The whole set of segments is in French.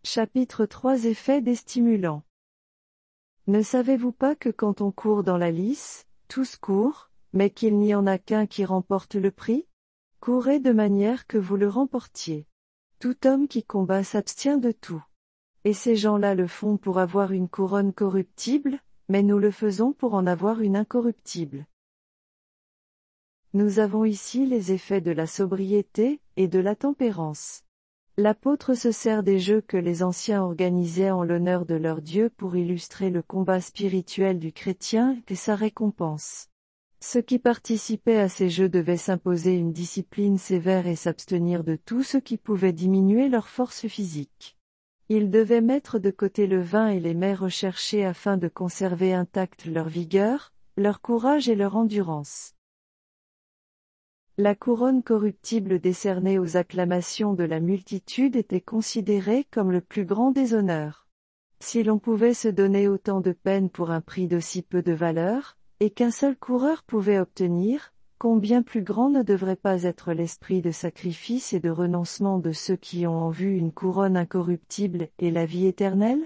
Chapitre 3 Effets des stimulants. Ne savez-vous pas que quand on court dans la lice, tous courent, mais qu'il n'y en a qu'un qui remporte le prix? Courez de manière que vous le remportiez. Tout homme qui combat s'abstient de tout. Et ces gens-là le font pour avoir une couronne corruptible, mais nous le faisons pour en avoir une incorruptible. Nous avons ici les effets de la sobriété et de la tempérance. L'apôtre se sert des jeux que les anciens organisaient en l'honneur de leur Dieu pour illustrer le combat spirituel du chrétien et sa récompense. Ceux qui participaient à ces jeux devaient s'imposer une discipline sévère et s'abstenir de tout ce qui pouvait diminuer leur force physique. Ils devaient mettre de côté le vin et les mets recherchés afin de conserver intacte leur vigueur, leur courage et leur endurance. La couronne corruptible décernée aux acclamations de la multitude était considérée comme le plus grand des honneurs. Si l'on pouvait se donner autant de peine pour un prix d'aussi peu de valeur, et qu'un seul coureur pouvait obtenir, combien plus grand ne devrait pas être l'esprit de sacrifice et de renoncement de ceux qui ont en vue une couronne incorruptible et la vie éternelle?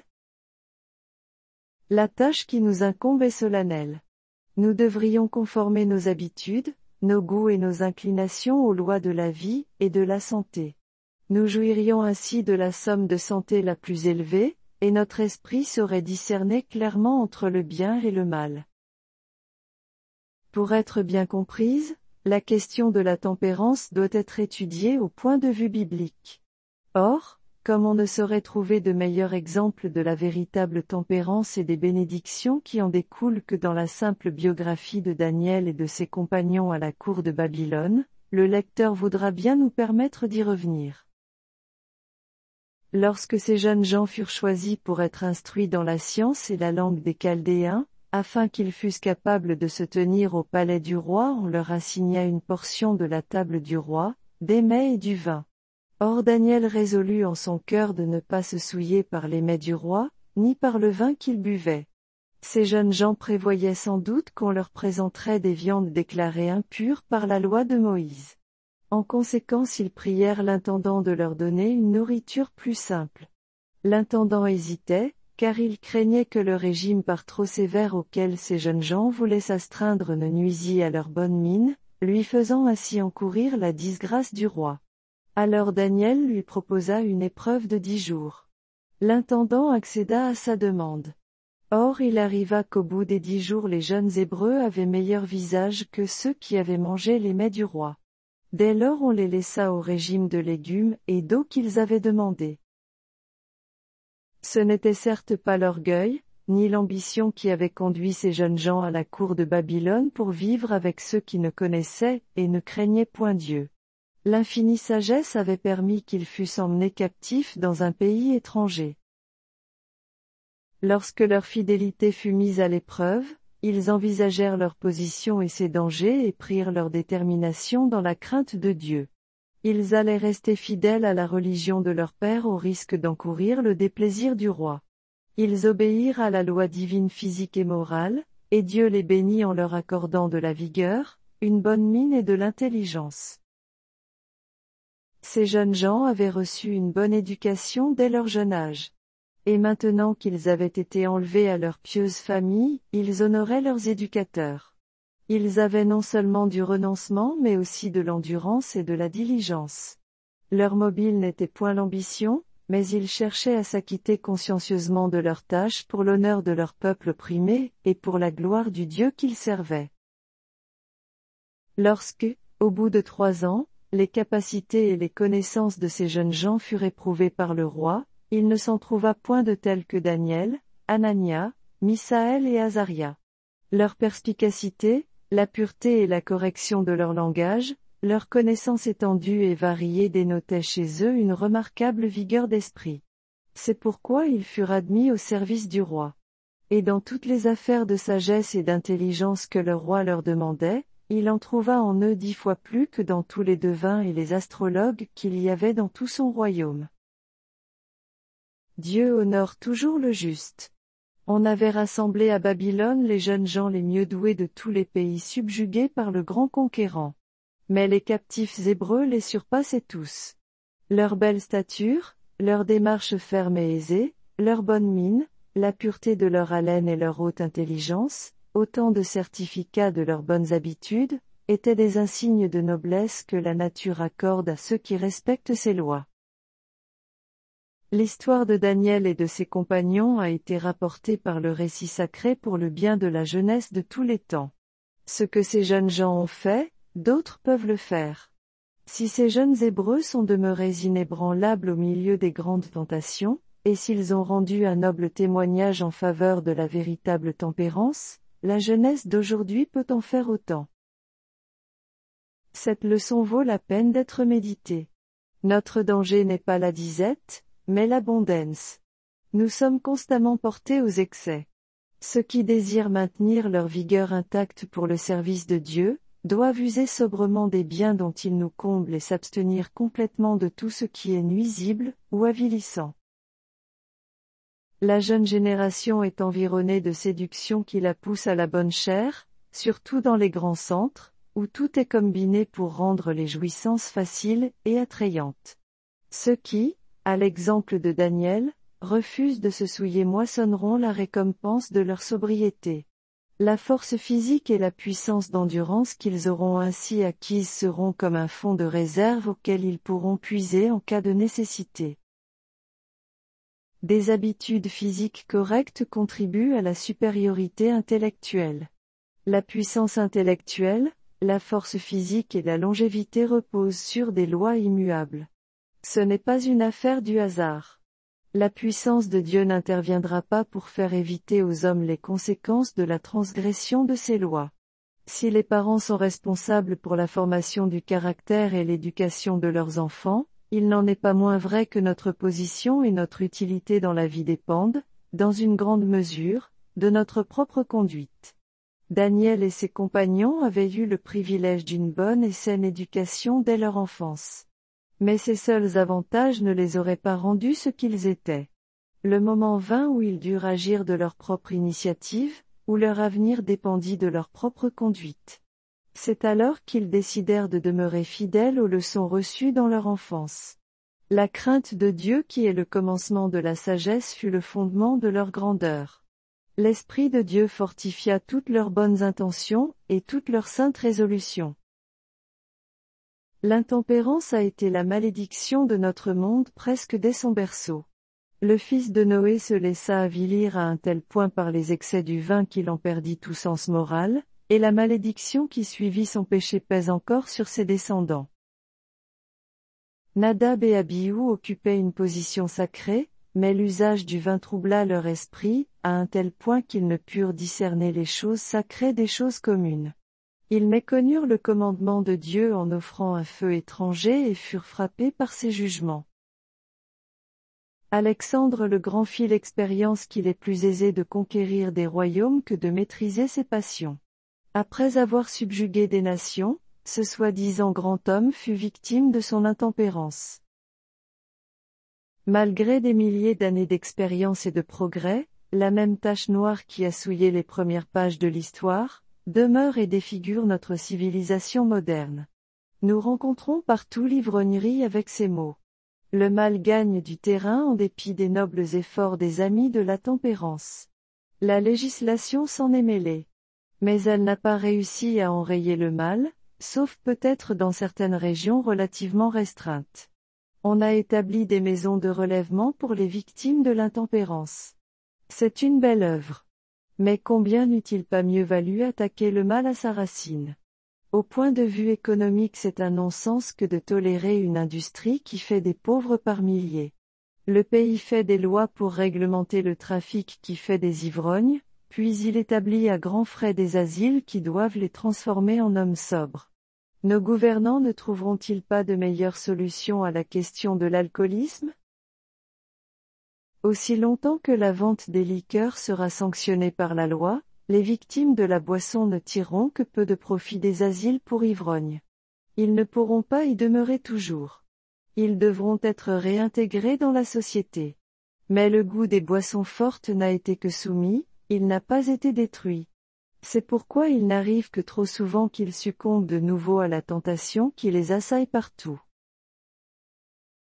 La tâche qui nous incombe est solennelle. Nous devrions conformer nos habitudes, nos goûts et nos inclinations aux lois de la vie et de la santé. Nous jouirions ainsi de la somme de santé la plus élevée, et notre esprit saurait discerner clairement entre le bien et le mal. Pour être bien comprise, la question de la tempérance doit être étudiée au point de vue biblique. Or, comme on ne saurait trouver de meilleur exemple de la véritable tempérance et des bénédictions qui en découlent que dans la simple biographie de Daniel et de ses compagnons à la cour de Babylone, le lecteur voudra bien nous permettre d'y revenir. Lorsque ces jeunes gens furent choisis pour être instruits dans la science et la langue des Chaldéens, afin qu'ils fussent capables de se tenir au palais du roi, on leur assigna une portion de la table du roi, des mets et du vin. Or Daniel résolut en son cœur de ne pas se souiller par les mets du roi, ni par le vin qu'il buvait. Ces jeunes gens prévoyaient sans doute qu'on leur présenterait des viandes déclarées impures par la loi de Moïse. En conséquence ils prièrent l'intendant de leur donner une nourriture plus simple. L'intendant hésitait, car il craignait que le régime par trop sévère auquel ces jeunes gens voulaient s'astreindre ne nuisît à leur bonne mine, lui faisant ainsi encourir la disgrâce du roi. Alors Daniel lui proposa une épreuve de 10 jours. L'intendant accéda à sa demande. Or il arriva qu'au bout des 10 jours les jeunes Hébreux avaient meilleur visage que ceux qui avaient mangé les mets du roi. Dès lors on les laissa au régime de légumes et d'eau qu'ils avaient demandé. Ce n'était certes pas l'orgueil, ni l'ambition qui avait conduit ces jeunes gens à la cour de Babylone pour vivre avec ceux qui ne connaissaient et ne craignaient point Dieu. L'infinie sagesse avait permis qu'ils fussent emmenés captifs dans un pays étranger. Lorsque leur fidélité fut mise à l'épreuve, ils envisagèrent leur position et ses dangers et prirent leur détermination dans la crainte de Dieu. Ils allaient rester fidèles à la religion de leur père au risque d'encourir le déplaisir du roi. Ils obéirent à la loi divine physique et morale, et Dieu les bénit en leur accordant de la vigueur, une bonne mine et de l'intelligence. Ces jeunes gens avaient reçu une bonne éducation dès leur jeune âge. Et maintenant qu'ils avaient été enlevés à leur pieuse famille, ils honoraient leurs éducateurs. Ils avaient non seulement du renoncement mais aussi de l'endurance et de la diligence. Leur mobile n'était point l'ambition, mais ils cherchaient à s'acquitter consciencieusement de leurs tâches pour l'honneur de leur peuple opprimé, et pour la gloire du Dieu qu'ils servaient. Lorsque, au bout de 3 ans, les capacités et les connaissances de ces jeunes gens furent éprouvées par le roi, il ne s'en trouva point de tels que Daniel, Anania, Misaël et Azaria. Leur perspicacité, la pureté et la correction de leur langage, leur connaissance étendue et variée dénotaient chez eux une remarquable vigueur d'esprit. C'est pourquoi ils furent admis au service du roi. Et dans toutes les affaires de sagesse et d'intelligence que le roi leur demandait, il en trouva en eux 10 fois plus que dans tous les devins et les astrologues qu'il y avait dans tout son royaume. Dieu honore toujours le juste. On avait rassemblé à Babylone les jeunes gens les mieux doués de tous les pays subjugués par le grand conquérant. Mais les captifs hébreux les surpassaient tous. Leur belle stature, leur démarche ferme et aisée, leur bonne mine, la pureté de leur haleine et leur haute intelligence, autant de certificats de leurs bonnes habitudes, étaient des insignes de noblesse que la nature accorde à ceux qui respectent ses lois. L'histoire de Daniel et de ses compagnons a été rapportée par le récit sacré pour le bien de la jeunesse de tous les temps. Ce que ces jeunes gens ont fait, d'autres peuvent le faire. Si ces jeunes Hébreux sont demeurés inébranlables au milieu des grandes tentations, et s'ils ont rendu un noble témoignage en faveur de la véritable tempérance, la jeunesse d'aujourd'hui peut en faire autant. Cette leçon vaut la peine d'être méditée. Notre danger n'est pas la disette, mais l'abondance. Nous sommes constamment portés aux excès. Ceux qui désirent maintenir leur vigueur intacte pour le service de Dieu, doivent user sobrement des biens dont ils nous comblent et s'abstenir complètement de tout ce qui est nuisible ou avilissant. La jeune génération est environnée de séductions qui la poussent à la bonne chère, surtout dans les grands centres, où tout est combiné pour rendre les jouissances faciles et attrayantes. Ceux qui, à l'exemple de Daniel, refusent de se souiller moissonneront la récompense de leur sobriété. La force physique et la puissance d'endurance qu'ils auront ainsi acquises seront comme un fonds de réserve auquel ils pourront puiser en cas de nécessité. Des habitudes physiques correctes contribuent à la supériorité intellectuelle. La puissance intellectuelle, la force physique et la longévité reposent sur des lois immuables. Ce n'est pas une affaire du hasard. La puissance de Dieu n'interviendra pas pour faire éviter aux hommes les conséquences de la transgression de ses lois. Si les parents sont responsables pour la formation du caractère et l'éducation de leurs enfants, il n'en est pas moins vrai que notre position et notre utilité dans la vie dépendent, dans une grande mesure, de notre propre conduite. Daniel et ses compagnons avaient eu le privilège d'une bonne et saine éducation dès leur enfance. Mais ces seuls avantages ne les auraient pas rendus ce qu'ils étaient. Le moment vint où ils durent agir de leur propre initiative, où leur avenir dépendit de leur propre conduite. C'est alors qu'ils décidèrent de demeurer fidèles aux leçons reçues dans leur enfance. La crainte de Dieu qui est le commencement de la sagesse fut le fondement de leur grandeur. L'Esprit de Dieu fortifia toutes leurs bonnes intentions, et toutes leurs saintes résolutions. L'intempérance a été la malédiction de notre monde presque dès son berceau. Le fils de Noé se laissa avilir à un tel point par les excès du vin qu'il en perdit tout sens moral, et la malédiction qui suivit son péché pèse encore sur ses descendants. Nadab et Abihu occupaient une position sacrée, mais l'usage du vin troubla leur esprit, à un tel point qu'ils ne purent discerner les choses sacrées des choses communes. Ils méconnurent le commandement de Dieu en offrant un feu étranger et furent frappés par ses jugements. Alexandre le Grand fit l'expérience qu'il est plus aisé de conquérir des royaumes que de maîtriser ses passions. Après avoir subjugué des nations, ce soi-disant grand homme fut victime de son intempérance. Malgré des milliers d'années d'expérience et de progrès, la même tache noire qui a souillé les premières pages de l'histoire, demeure et défigure notre civilisation moderne. Nous rencontrons partout l'ivrognerie avec ces mots. Le mal gagne du terrain en dépit des nobles efforts des amis de la tempérance. La législation s'en est mêlée. Mais elle n'a pas réussi à enrayer le mal, sauf peut-être dans certaines régions relativement restreintes. On a établi des maisons de relèvement pour les victimes de l'intempérance. C'est une belle œuvre. Mais combien n'eût-il pas mieux valu attaquer le mal à sa racine? Au point de vue économique, c'est un non-sens que de tolérer une industrie qui fait des pauvres par milliers. Le pays fait des lois pour réglementer le trafic qui fait des ivrognes, puis il établit à grands frais des asiles qui doivent les transformer en hommes sobres. Nos gouvernants ne trouveront-ils pas de meilleure solution à la question de l'alcoolisme? Aussi longtemps que la vente des liqueurs sera sanctionnée par la loi, les victimes de la boisson ne tireront que peu de profit des asiles pour ivrognes. Ils ne pourront pas y demeurer toujours. Ils devront être réintégrés dans la société. Mais le goût des boissons fortes n'a été que soumis, il n'a pas été détruit. C'est pourquoi il n'arrive que trop souvent qu'ils succombent de nouveau à la tentation qui les assaille partout.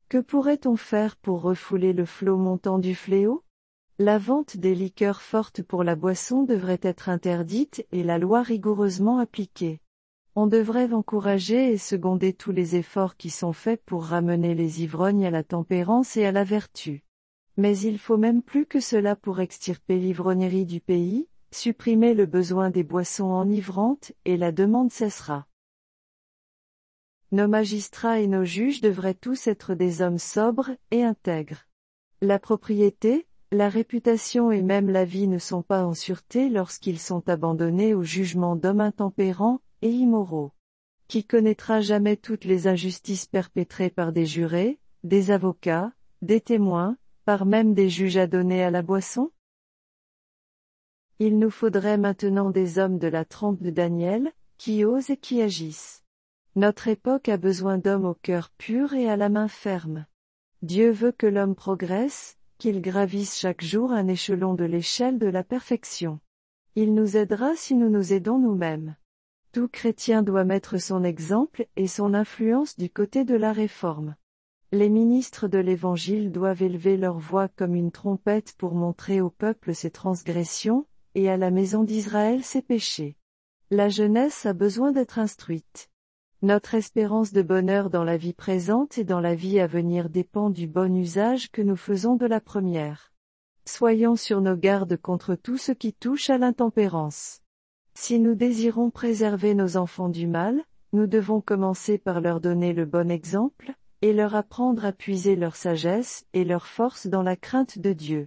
Que pourrait-on faire pour refouler le flot montant du fléau? La vente des liqueurs fortes pour la boisson devrait être interdite et la loi rigoureusement appliquée. On devrait encourager et seconder tous les efforts qui sont faits pour ramener les ivrognes à la tempérance et à la vertu. Mais il faut même plus que cela pour extirper l'ivrognerie du pays, supprimer le besoin des boissons enivrantes, et la demande cessera. Nos magistrats et nos juges devraient tous être des hommes sobres et intègres. La propriété, la réputation et même la vie ne sont pas en sûreté lorsqu'ils sont abandonnés au jugement d'hommes intempérants et immoraux. Qui connaîtra jamais toutes les injustices perpétrées par des jurés, des avocats, des témoins, par même des juges adonnés à la boisson? Il nous faudrait maintenant des hommes de la trempe de Daniel, qui osent et qui agissent. Notre époque a besoin d'hommes au cœur pur et à la main ferme. Dieu veut que l'homme progresse, qu'il gravisse chaque jour un échelon de l'échelle de la perfection. Il nous aidera si nous nous aidons nous-mêmes. Tout chrétien doit mettre son exemple et son influence du côté de la réforme. Les ministres de l'Évangile doivent élever leur voix comme une trompette pour montrer au peuple ses transgressions, et à la maison d'Israël ses péchés. La jeunesse a besoin d'être instruite. Notre espérance de bonheur dans la vie présente et dans la vie à venir dépend du bon usage que nous faisons de la première. Soyons sur nos gardes contre tout ce qui touche à l'intempérance. Si nous désirons préserver nos enfants du mal, nous devons commencer par leur donner le bon exemple, et leur apprendre à puiser leur sagesse et leur force dans la crainte de Dieu.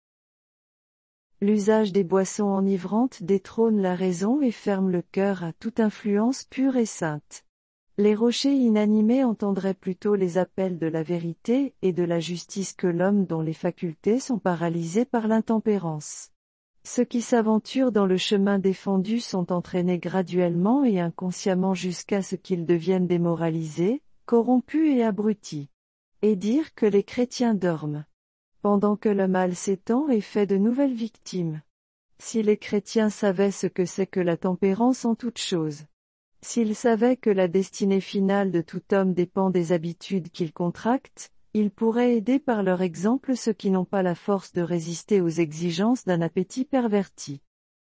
L'usage des boissons enivrantes détrône la raison et ferme le cœur à toute influence pure et sainte. Les rochers inanimés entendraient plutôt les appels de la vérité et de la justice que l'homme dont les facultés sont paralysées par l'intempérance. Ceux qui s'aventurent dans le chemin défendu sont entraînés graduellement et inconsciemment jusqu'à ce qu'ils deviennent démoralisés, corrompus et abrutis. Et dire que les chrétiens dorment, pendant que le mal s'étend et fait de nouvelles victimes. Si les chrétiens savaient ce que c'est que la tempérance en toutes choses. S'ils savaient que la destinée finale de tout homme dépend des habitudes qu'ils contractent, ils pourraient aider par leur exemple ceux qui n'ont pas la force de résister aux exigences d'un appétit perverti.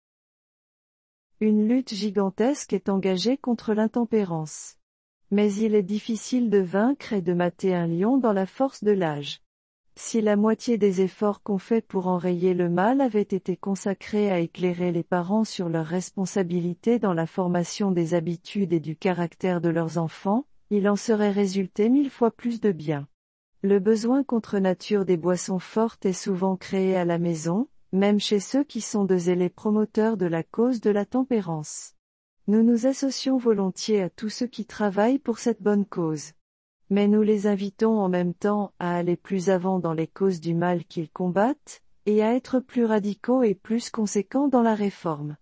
Une lutte gigantesque est engagée contre l'intempérance. Mais il est difficile de vaincre et de mater un lion dans la force de l'âge. Si la moitié des efforts qu'on fait pour enrayer le mal avait été consacrés à éclairer les parents sur leurs responsabilités dans la formation des habitudes et du caractère de leurs enfants, il en serait résulté 1000 fois plus de bien. Le besoin contre nature des boissons fortes est souvent créé à la maison, même chez ceux qui sont de zélés promoteurs de la cause de la tempérance. Nous nous associons volontiers à tous ceux qui travaillent pour cette bonne cause. Mais nous les invitons en même temps à aller plus avant dans les causes du mal qu'ils combattent, et à être plus radicaux et plus conséquents dans la réforme.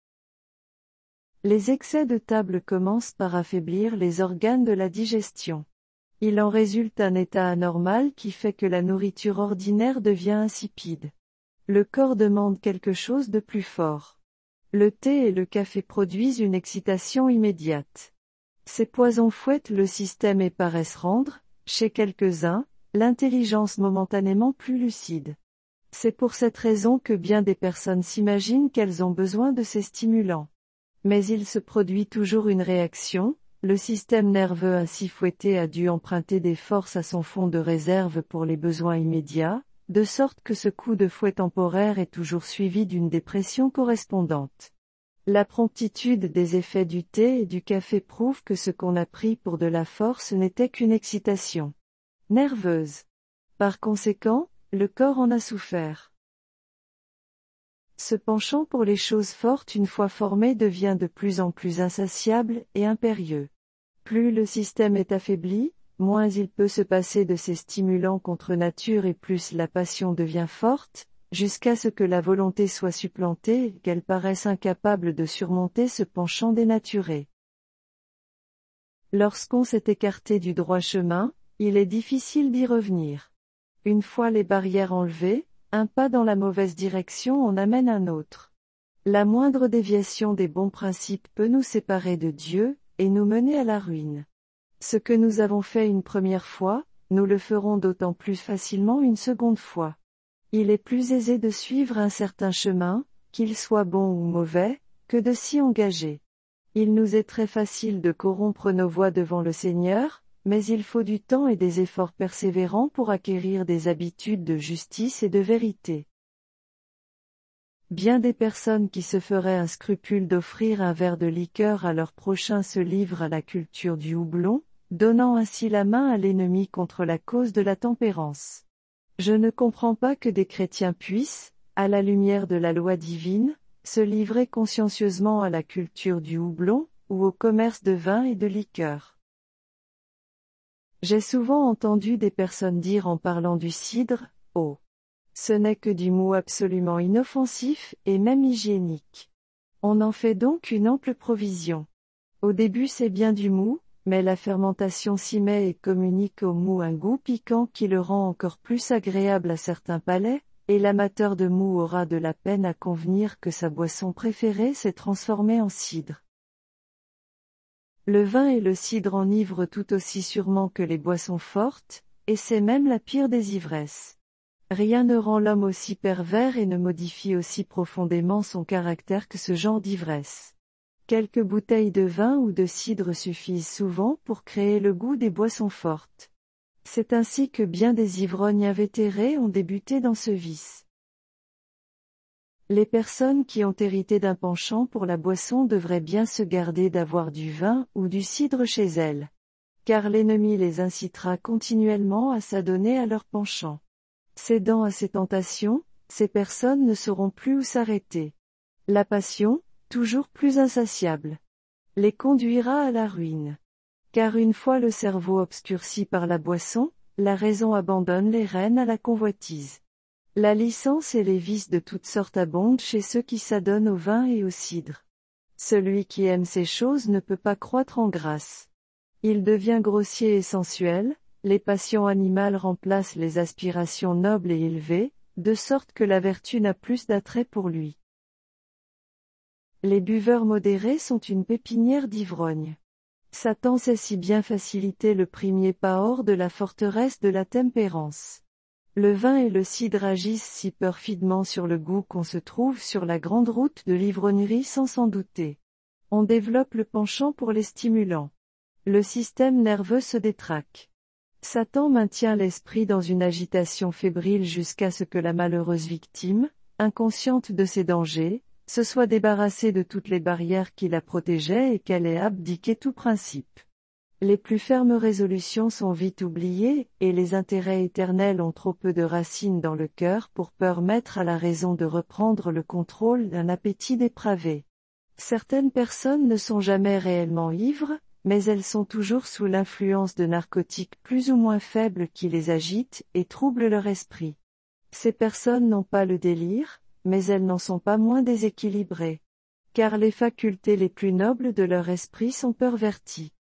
Les excès de table commencent par affaiblir les organes de la digestion. Il en résulte un état anormal qui fait que la nourriture ordinaire devient insipide. Le corps demande quelque chose de plus fort. Le thé et le café produisent une excitation immédiate. Ces poisons fouettent le système et paraissent rendre, chez quelques-uns, l'intelligence momentanément plus lucide. C'est pour cette raison que bien des personnes s'imaginent qu'elles ont besoin de ces stimulants. Mais il se produit toujours une réaction, le système nerveux ainsi fouetté a dû emprunter des forces à son fond de réserve pour les besoins immédiats, de sorte que ce coup de fouet temporaire est toujours suivi d'une dépression correspondante. La promptitude des effets du thé et du café prouve que ce qu'on a pris pour de la force n'était qu'une excitation nerveuse. Par conséquent, le corps en a souffert. Ce penchant pour les choses fortes une fois formé devient de plus en plus insatiable et impérieux. Plus le système est affaibli, moins il peut se passer de ces stimulants contre nature et plus la passion devient forte, jusqu'à ce que la volonté soit supplantée et qu'elle paraisse incapable de surmonter ce penchant dénaturé. Lorsqu'on s'est écarté du droit chemin, il est difficile d'y revenir. Une fois les barrières enlevées, un pas dans la mauvaise direction en amène un autre. La moindre déviation des bons principes peut nous séparer de Dieu, et nous mener à la ruine. Ce que nous avons fait une première fois, nous le ferons d'autant plus facilement une seconde fois. Il est plus aisé de suivre un certain chemin, qu'il soit bon ou mauvais, que de s'y engager. Il nous est très facile de corrompre nos voies devant le Seigneur, mais il faut du temps et des efforts persévérants pour acquérir des habitudes de justice et de vérité. Bien des personnes qui se feraient un scrupule d'offrir un verre de liqueur à leur prochain se livrent à la culture du houblon, donnant ainsi la main à l'ennemi contre la cause de la tempérance. Je ne comprends pas que des chrétiens puissent, à la lumière de la loi divine, se livrer consciencieusement à la culture du houblon, ou au commerce de vin et de liqueur. J'ai souvent entendu des personnes dire en parlant du cidre, « Oh, ce n'est que du mou absolument inoffensif et même hygiénique. On en fait donc une ample provision. Au début c'est bien du mou, mais la fermentation s'y met et communique au mou un goût piquant qui le rend encore plus agréable à certains palais, et l'amateur de mou aura de la peine à convenir que sa boisson préférée s'est transformée en cidre. Le vin et le cidre enivrent tout aussi sûrement que les boissons fortes, et c'est même la pire des ivresses. Rien ne rend l'homme aussi pervers et ne modifie aussi profondément son caractère que ce genre d'ivresse. Quelques bouteilles de vin ou de cidre suffisent souvent pour créer le goût des boissons fortes. C'est ainsi que bien des ivrognes invétérés ont débuté dans ce vice. Les personnes qui ont hérité d'un penchant pour la boisson devraient bien se garder d'avoir du vin ou du cidre chez elles. Car l'ennemi les incitera continuellement à s'adonner à leur penchant. Cédant à ces tentations, ces personnes ne sauront plus où s'arrêter. La passion, toujours plus insatiable, les conduira à la ruine. Car une fois le cerveau obscurci par la boisson, la raison abandonne les rênes à la convoitise. La licence et les vices de toutes sortes abondent chez ceux qui s'adonnent au vin et au cidre. Celui qui aime ces choses ne peut pas croître en grâce. Il devient grossier et sensuel, les passions animales remplacent les aspirations nobles et élevées, de sorte que la vertu n'a plus d'attrait pour lui. Les buveurs modérés sont une pépinière d'ivrognes. Satan sait si bien faciliter le premier pas hors de la forteresse de la tempérance. Le vin et le cidre agissent si perfidement sur le goût qu'on se trouve sur la grande route de l'ivrognerie sans s'en douter. On développe le penchant pour les stimulants. Le système nerveux se détraque. Satan maintient l'esprit dans une agitation fébrile jusqu'à ce que la malheureuse victime, inconsciente de ses dangers, se soit débarrassée de toutes les barrières qui la protégeaient et qu'elle ait abdiqué tout principe. Les plus fermes résolutions sont vite oubliées, et les intérêts éternels ont trop peu de racines dans le cœur pour permettre à la raison de reprendre le contrôle d'un appétit dépravé. Certaines personnes ne sont jamais réellement ivres, mais elles sont toujours sous l'influence de narcotiques plus ou moins faibles qui les agitent et troublent leur esprit. Ces personnes n'ont pas le délire, mais elles n'en sont pas moins déséquilibrées. Car les facultés les plus nobles de leur esprit sont perverties.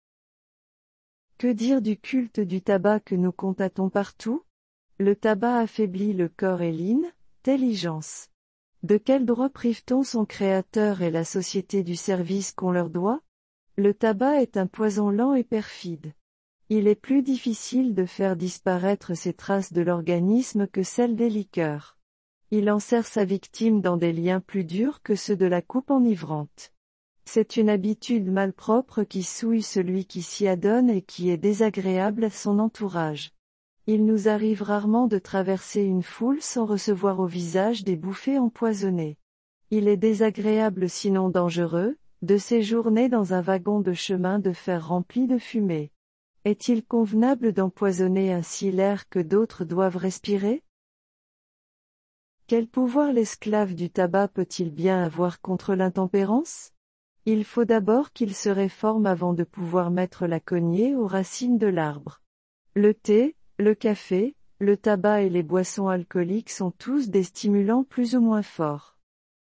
Que dire du culte du tabac que nous constatons partout? Le tabac affaiblit le corps et l'intelligence. De quel droit prive-t-on son créateur et la société du service qu'on leur doit? Le tabac est un poison lent et perfide. Il est plus difficile de faire disparaître ces traces de l'organisme que celles des liqueurs. Il enserre sa victime dans des liens plus durs que ceux de la coupe enivrante. C'est une habitude malpropre qui souille celui qui s'y adonne et qui est désagréable à son entourage. Il nous arrive rarement de traverser une foule sans recevoir au visage des bouffées empoisonnées. Il est désagréable sinon dangereux, de séjourner dans un wagon de chemin de fer rempli de fumée. Est-il convenable d'empoisonner ainsi l'air que d'autres doivent respirer? Quel pouvoir l'esclave du tabac peut-il bien avoir contre l'intempérance? Il faut d'abord qu'il se réforme avant de pouvoir mettre la cognée aux racines de l'arbre. Le thé, le café, le tabac et les boissons alcooliques sont tous des stimulants plus ou moins forts.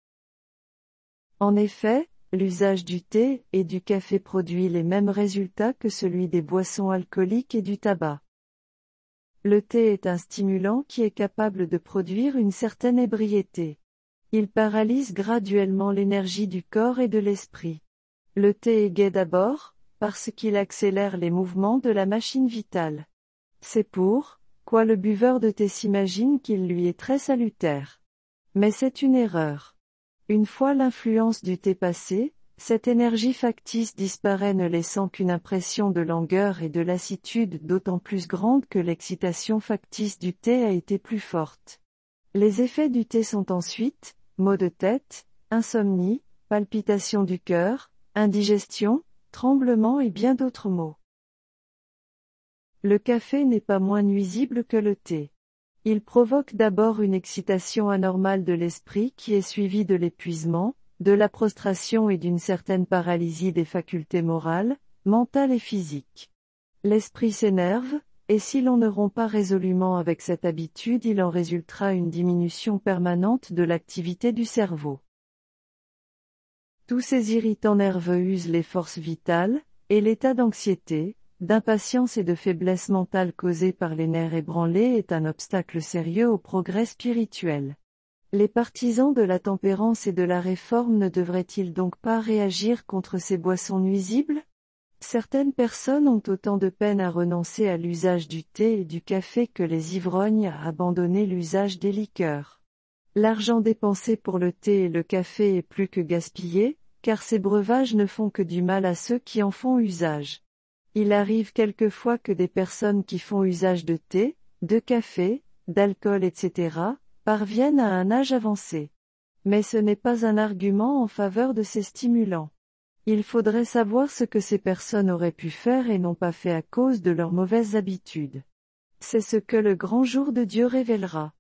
En effet, l'usage du thé et du café produit les mêmes résultats que celui des boissons alcooliques et du tabac. Le thé est un stimulant qui est capable de produire une certaine ébriété. Il paralyse graduellement l'énergie du corps et de l'esprit. Le thé est gai d'abord, parce qu'il accélère les mouvements de la machine vitale. C'est pour quoi le buveur de thé s'imagine qu'il lui est très salutaire. Mais c'est une erreur. Une fois l'influence du thé passée, cette énergie factice disparaît ne laissant qu'une impression de langueur et de lassitude d'autant plus grande que l'excitation factice du thé a été plus forte. Les effets du thé sont ensuite, maux de tête, insomnie, palpitations du cœur, indigestion, tremblements et bien d'autres maux. Le café n'est pas moins nuisible que le thé. Il provoque d'abord une excitation anormale de l'esprit qui est suivie de l'épuisement, de la prostration et d'une certaine paralysie des facultés morales, mentales et physiques. L'esprit s'énerve, et si l'on ne rompt pas résolument avec cette habitude, il en résultera une diminution permanente de l'activité du cerveau. Tous ces irritants nerveux usent les forces vitales, et l'état d'anxiété, d'impatience et de faiblesse mentale causé par les nerfs ébranlés est un obstacle sérieux au progrès spirituel. Les partisans de la tempérance et de la réforme ne devraient-ils donc pas réagir contre ces boissons nuisibles? Certaines personnes ont autant de peine à renoncer à l'usage du thé et du café que les ivrognes à abandonner l'usage des liqueurs. L'argent dépensé pour le thé et le café est plus que gaspillé, car ces breuvages ne font que du mal à ceux qui en font usage. Il arrive quelquefois que des personnes qui font usage de thé, de café, d'alcool etc., parviennent à un âge avancé. Mais ce n'est pas un argument en faveur de ces stimulants. Il faudrait savoir ce que ces personnes auraient pu faire et n'ont pas fait à cause de leurs mauvaises habitudes. C'est ce que le grand jour de Dieu révélera.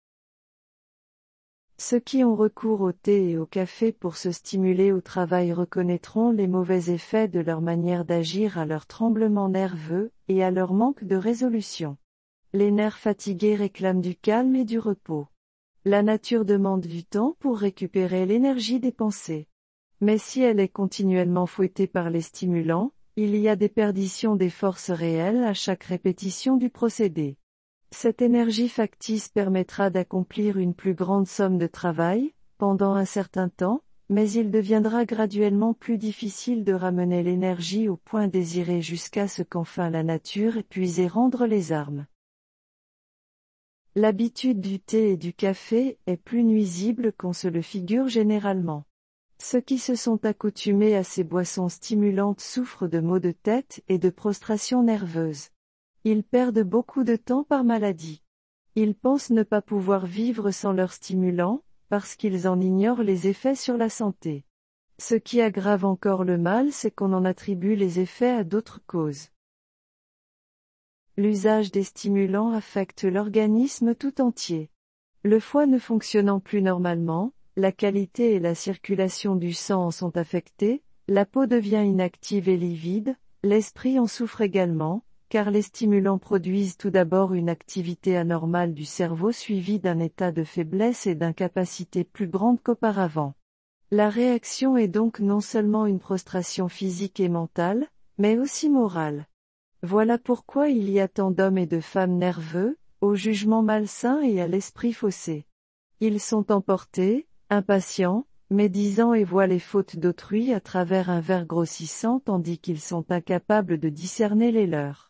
Ceux qui ont recours au thé et au café pour se stimuler au travail reconnaîtront les mauvais effets de leur manière d'agir à leur tremblement nerveux, et à leur manque de résolution. Les nerfs fatigués réclament du calme et du repos. La nature demande du temps pour récupérer l'énergie dépensée. Mais si elle est continuellement fouettée par les stimulants, il y a des perditions des forces réelles à chaque répétition du procédé. Cette énergie factice permettra d'accomplir une plus grande somme de travail, pendant un certain temps, mais il deviendra graduellement plus difficile de ramener l'énergie au point désiré jusqu'à ce qu'enfin la nature épuise et rendre les armes. L'habitude du thé et du café est plus nuisible qu'on se le figure généralement. Ceux qui se sont accoutumés à ces boissons stimulantes souffrent de maux de tête et de prostration nerveuse. Ils perdent beaucoup de temps par maladie. Ils pensent ne pas pouvoir vivre sans leurs stimulants, parce qu'ils en ignorent les effets sur la santé. Ce qui aggrave encore le mal, c'est qu'on en attribue les effets à d'autres causes. L'usage des stimulants affecte l'organisme tout entier. Le foie ne fonctionnant plus normalement, la qualité et la circulation du sang en sont affectées, la peau devient inactive et livide, l'esprit en souffre également, car les stimulants produisent tout d'abord une activité anormale du cerveau suivie d'un état de faiblesse et d'incapacité plus grande qu'auparavant. La réaction est donc non seulement une prostration physique et mentale, mais aussi morale. Voilà pourquoi il y a tant d'hommes et de femmes nerveux, au jugement malsain et à l'esprit faussé. Ils sont emportés, impatients, médisants et voient les fautes d'autrui à travers un verre grossissant tandis qu'ils sont incapables de discerner les leurs.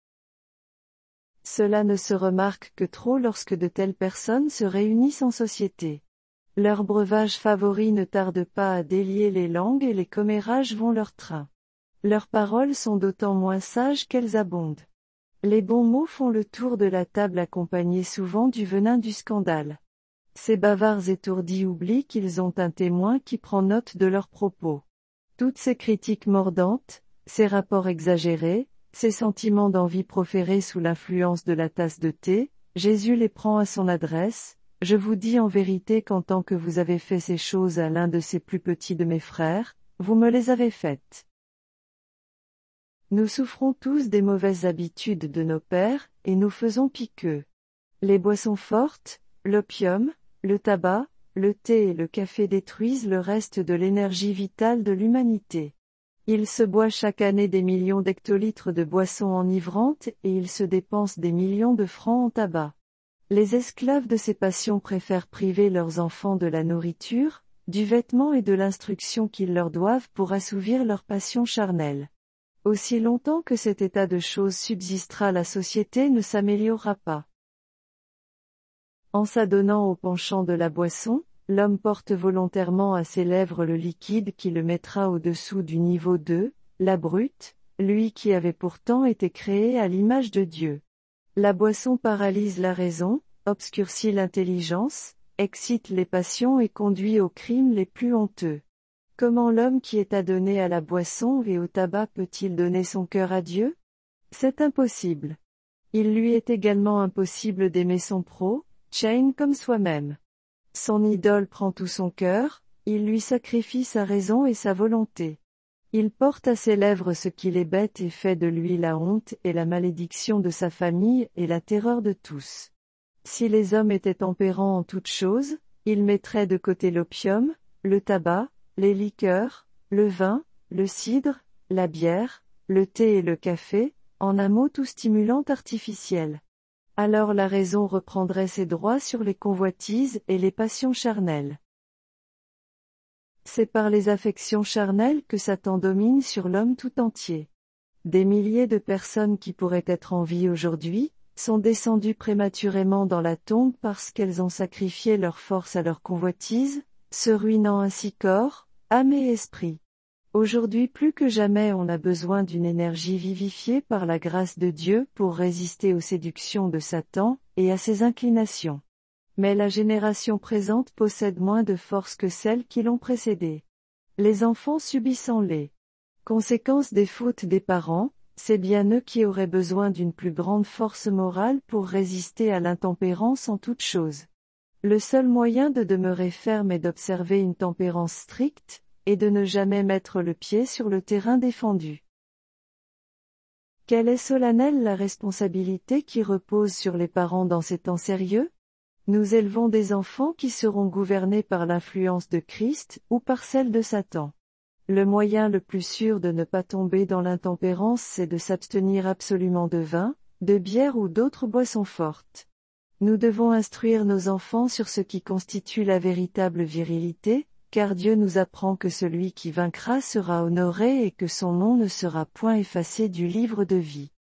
Cela ne se remarque que trop lorsque de telles personnes se réunissent en société. Leur breuvage favori ne tarde pas à délier les langues et les commérages vont leur train. Leurs paroles sont d'autant moins sages qu'elles abondent. Les bons mots font le tour de la table accompagnés souvent du venin du scandale. Ces bavards étourdis oublient qu'ils ont un témoin qui prend note de leurs propos. Toutes ces critiques mordantes, ces rapports exagérés, ces sentiments d'envie proférés sous l'influence de la tasse de thé, Jésus les prend à son adresse. Je vous dis en vérité qu'en tant que vous avez fait ces choses à l'un de ces plus petits de mes frères, vous me les avez faites. Nous souffrons tous des mauvaises habitudes de nos pères, et nous faisons pis qu'eux. Les boissons fortes, l'opium, le tabac, le thé et le café détruisent le reste de l'énergie vitale de l'humanité. Il se boit chaque année des millions d'hectolitres de boissons enivrantes et il se dépense des millions de francs en tabac. Les esclaves de ces passions préfèrent priver leurs enfants de la nourriture, du vêtement et de l'instruction qu'ils leur doivent pour assouvir leurs passions charnelles. Aussi longtemps que cet état de choses subsistera, la société ne s'améliorera pas. En s'adonnant au penchant de la boisson, l'homme porte volontairement à ses lèvres le liquide qui le mettra au-dessous du niveau de la brute, lui qui avait pourtant été créé à l'image de Dieu. La boisson paralyse la raison, obscurcit l'intelligence, excite les passions et conduit aux crimes les plus honteux. Comment l'homme qui est adonné à la boisson et au tabac peut-il donner son cœur à Dieu? C'est impossible. Il lui est également impossible d'aimer son chain comme soi-même. Son idole prend tout son cœur, il lui sacrifie sa raison et sa volonté. Il porte à ses lèvres ce qui les bête et fait de lui la honte et la malédiction de sa famille et la terreur de tous. Si les hommes étaient tempérants en toutes choses, ils mettraient de côté l'opium, le tabac, les liqueurs, le vin, le cidre, la bière, le thé et le café, en un mot tout stimulant artificiel. Alors la raison reprendrait ses droits sur les convoitises et les passions charnelles. C'est par les affections charnelles que Satan domine sur l'homme tout entier. Des milliers de personnes qui pourraient être en vie aujourd'hui, sont descendues prématurément dans la tombe parce qu'elles ont sacrifié leur force à leur convoitise, se ruinant ainsi corps, âme et esprit. Aujourd'hui plus que jamais on a besoin d'une énergie vivifiée par la grâce de Dieu pour résister aux séductions de Satan, et à ses inclinations. Mais la génération présente possède moins de force que celles qui l'ont précédée. Les enfants subissant les conséquences des fautes des parents, c'est bien eux qui auraient besoin d'une plus grande force morale pour résister à l'intempérance en toutes choses. Le seul moyen de demeurer ferme est d'observer une tempérance stricte, et de ne jamais mettre le pied sur le terrain défendu. Quelle est solennelle la responsabilité qui repose sur les parents dans ces temps sérieux? Nous élevons des enfants qui seront gouvernés par l'influence de Christ ou par celle de Satan. Le moyen le plus sûr de ne pas tomber dans l'intempérance, c'est de s'abstenir absolument de vin, de bière ou d'autres boissons fortes. Nous devons instruire nos enfants sur ce qui constitue la véritable virilité, car Dieu nous apprend que celui qui vaincra sera honoré et que son nom ne sera point effacé du livre de vie.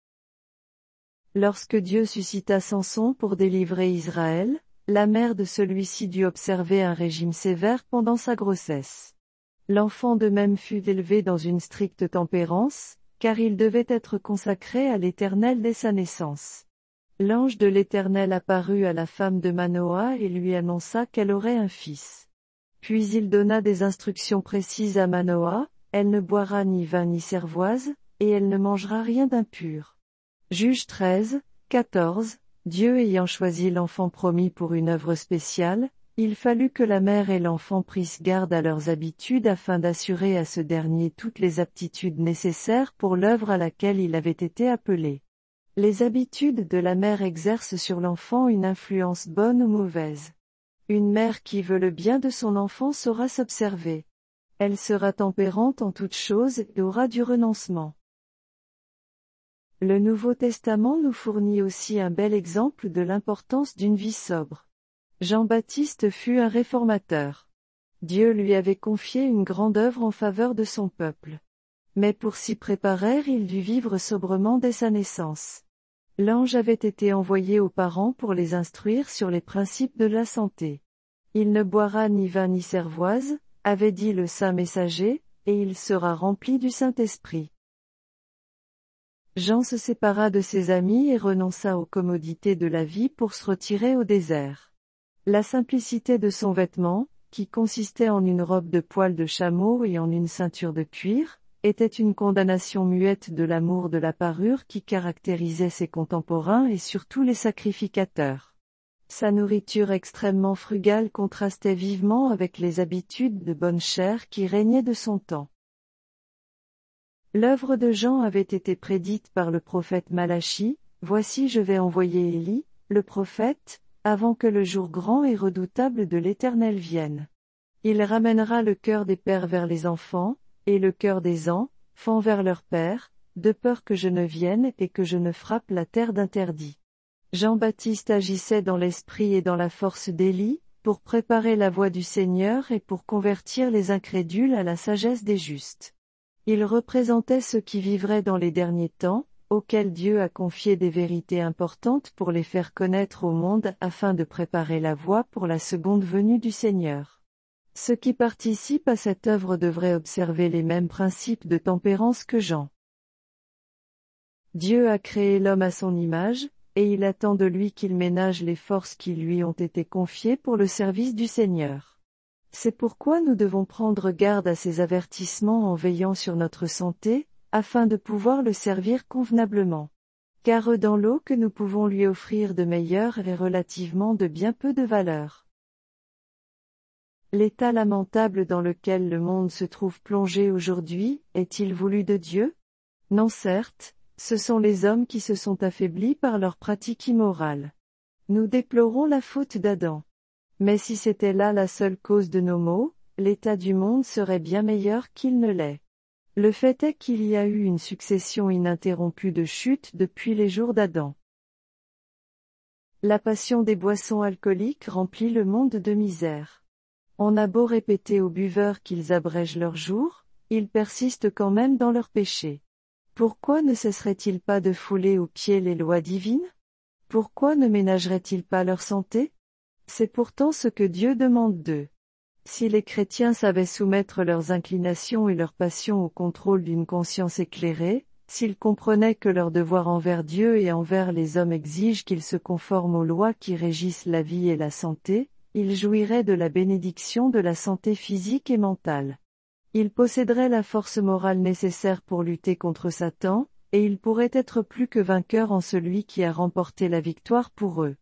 Lorsque Dieu suscita Samson pour délivrer Israël, la mère de celui-ci dut observer un régime sévère pendant sa grossesse. L'enfant de même fut élevé dans une stricte tempérance, car il devait être consacré à l'Éternel dès sa naissance. L'ange de l'Éternel apparut à la femme de Manoah et lui annonça qu'elle aurait un fils. Puis il donna des instructions précises à Manoah, elle ne boira ni vin ni cervoise, et elle ne mangera rien d'impur. Juge 13, 14, Dieu ayant choisi l'enfant promis pour une œuvre spéciale, il fallut que la mère et l'enfant prissent garde à leurs habitudes afin d'assurer à ce dernier toutes les aptitudes nécessaires pour l'œuvre à laquelle il avait été appelé. Les habitudes de la mère exercent sur l'enfant une influence bonne ou mauvaise. Une mère qui veut le bien de son enfant saura s'observer. Elle sera tempérante en toutes choses et aura du renoncement. Le Nouveau Testament nous fournit aussi un bel exemple de l'importance d'une vie sobre. Jean-Baptiste fut un réformateur. Dieu lui avait confié une grande œuvre en faveur de son peuple. Mais pour s'y préparer, il dut vivre sobrement dès sa naissance. L'ange avait été envoyé aux parents pour les instruire sur les principes de la santé. Il ne boira ni vin ni cervoise, avait dit le saint messager, et il sera rempli du Saint-Esprit. Jean se sépara de ses amis et renonça aux commodités de la vie pour se retirer au désert. La simplicité de son vêtement, qui consistait en une robe de poil de chameau et en une ceinture de cuir, était une condamnation muette de l'amour de la parure qui caractérisait ses contemporains et surtout les sacrificateurs. Sa nourriture extrêmement frugale contrastait vivement avec les habitudes de bonne chère qui régnaient de son temps. L'œuvre de Jean avait été prédite par le prophète Malachie, « Voici je vais envoyer Élie, le prophète, avant que le jour grand et redoutable de l'Éternel vienne. Il ramènera le cœur des pères vers les enfants, et le cœur des enfants vers leurs pères, de peur que je ne vienne et que je ne frappe la terre d'interdit. » Jean-Baptiste agissait dans l'esprit et dans la force d'Élie, pour préparer la voie du Seigneur et pour convertir les incrédules à la sagesse des justes. Ils représentaient ceux qui vivraient dans les derniers temps, auxquels Dieu a confié des vérités importantes pour les faire connaître au monde afin de préparer la voie pour la seconde venue du Seigneur. Ceux qui participent à cette œuvre devraient observer les mêmes principes de tempérance que Jean. Dieu a créé l'homme à son image, et il attend de lui qu'il ménage les forces qui lui ont été confiées pour le service du Seigneur. C'est pourquoi nous devons prendre garde à ces avertissements en veillant sur notre santé, afin de pouvoir le servir convenablement. Car dans l'eau que nous pouvons lui offrir de meilleure est relativement de bien peu de valeur. L'état lamentable dans lequel le monde se trouve plongé aujourd'hui, est-il voulu de Dieu? Non certes, ce sont les hommes qui se sont affaiblis par leurs pratiques immorales. Nous déplorons la faute d'Adam. Mais si c'était là la seule cause de nos maux, l'état du monde serait bien meilleur qu'il ne l'est. Le fait est qu'il y a eu une succession ininterrompue de chutes depuis les jours d'Adam. La passion des boissons alcooliques remplit le monde de misère. On a beau répéter aux buveurs qu'ils abrègent leurs jours, ils persistent quand même dans leurs péchés. Pourquoi ne cesseraient-ils pas de fouler aux pieds les lois divines? Pourquoi ne ménageraient-ils pas leur santé? C'est pourtant ce que Dieu demande d'eux. Si les chrétiens savaient soumettre leurs inclinations et leurs passions au contrôle d'une conscience éclairée, s'ils comprenaient que leur devoir envers Dieu et envers les hommes exige qu'ils se conforment aux lois qui régissent la vie et la santé, ils jouiraient de la bénédiction de la santé physique et mentale. Ils posséderaient la force morale nécessaire pour lutter contre Satan, et ils pourraient être plus que vainqueurs en celui qui a remporté la victoire pour eux.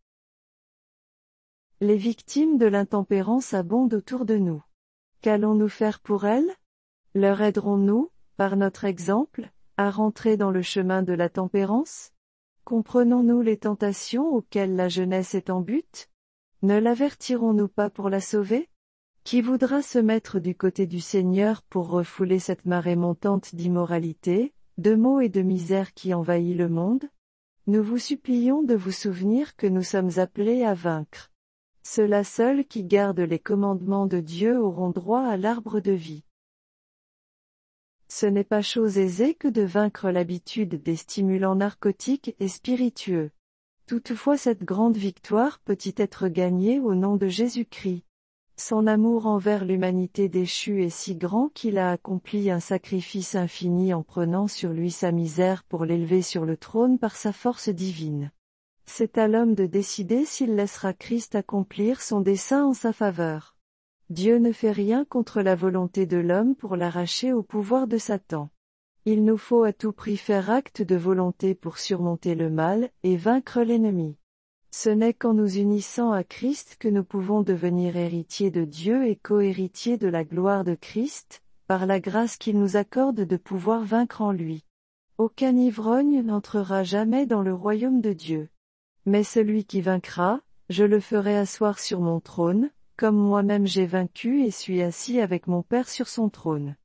Les victimes de l'intempérance abondent autour de nous. Qu'allons-nous faire pour elles? Leur aiderons-nous, par notre exemple, à rentrer dans le chemin de la tempérance? Comprenons-nous les tentations auxquelles la jeunesse est en butte? Ne l'avertirons-nous pas pour la sauver? Qui voudra se mettre du côté du Seigneur pour refouler cette marée montante d'immoralité, de maux et de misère qui envahit le monde? Nous vous supplions de vous souvenir que nous sommes appelés à vaincre. Ceux-là seuls qui gardent les commandements de Dieu auront droit à l'arbre de vie. Ce n'est pas chose aisée que de vaincre l'habitude des stimulants narcotiques et spiritueux. Toutefois cette grande victoire peut-y être gagnée au nom de Jésus-Christ. Son amour envers l'humanité déchue est si grand qu'il a accompli un sacrifice infini en prenant sur lui sa misère pour l'élever sur le trône par sa force divine. C'est à l'homme de décider s'il laissera Christ accomplir son dessein en sa faveur. Dieu ne fait rien contre la volonté de l'homme pour l'arracher au pouvoir de Satan. Il nous faut à tout prix faire acte de volonté pour surmonter le mal et vaincre l'ennemi. Ce n'est qu'en nous unissant à Christ que nous pouvons devenir héritiers de Dieu et co-héritiers de la gloire de Christ, par la grâce qu'il nous accorde de pouvoir vaincre en lui. Aucun ivrogne n'entrera jamais dans le royaume de Dieu. Mais celui qui vaincra, je le ferai asseoir sur mon trône, comme moi-même j'ai vaincu et suis assis avec mon Père sur son trône.